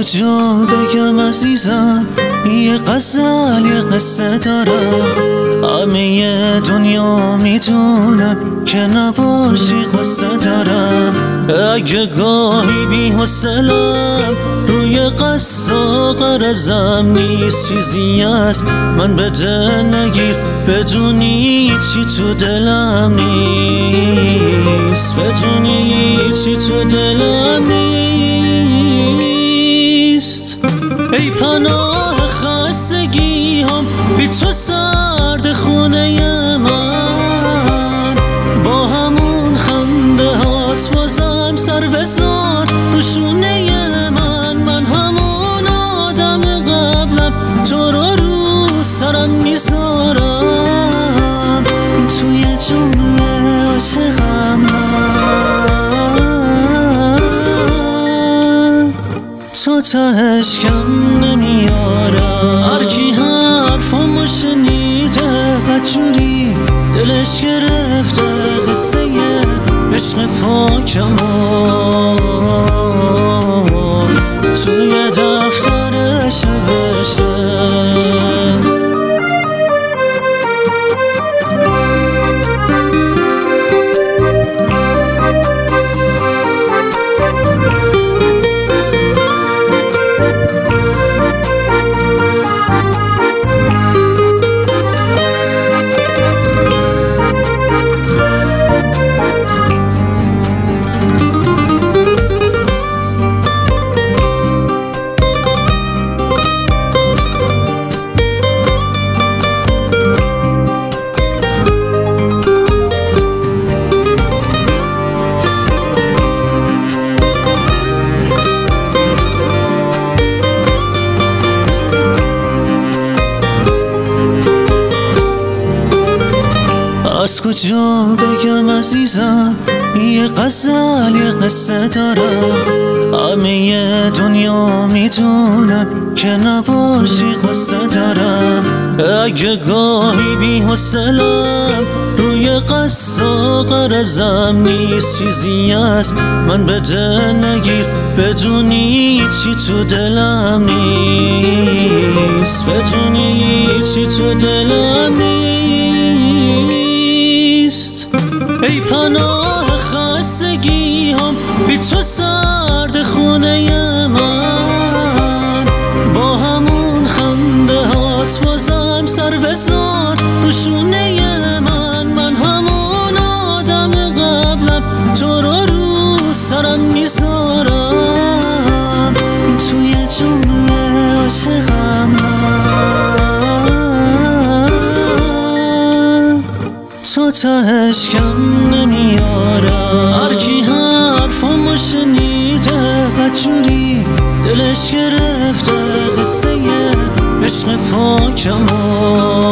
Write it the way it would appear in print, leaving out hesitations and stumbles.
کجا بگم عزیزم، یه غزل یه قصه دارم. همه دنیا میدونن که نباشی قصه دارم. اگه گاهی بی حوصله‌ام روی قصه غرضم نیست چیزی از من به دل نگیر، بدونی چی تو دلم نیست، بدونی چی تو دلم نیست. ای پناه خستگی هم بی تو سرد خونه من، با همون خنده هات بازم سر بزار روشونه من. من همون آدم قبلم، تو رو سرم میذارم، توی جمله عاشقم من، تو تهش کم نمیارم. هر کی حرفامو شنیده بدجوری دلش گرفته قصه عشق پاکمو توی دفترش نوشته. از کجا بگم عزیزم، یه غزل یه قصه دارم. همه دنیا میدونن که نباشی قصه دارم. اگه گاهی بی حوصله‌ام روی قصه غرضم نیست چیزی از من به دل نگیر، بدونی چی تو دلم نیست، بدونی چی تو دلم نیست. ای پناه خستگی هم بی تو سرد خونه من، با همون خنده هات بازم سر بزار روشونه من. من همون آدم قبلم، تو رو سرم میذارم، توی جمله عاشقم من، تو تهش کم نمیارم. هر کی حرفامو شنیده بدجوری دلش گرفته قصه عشق پاکمو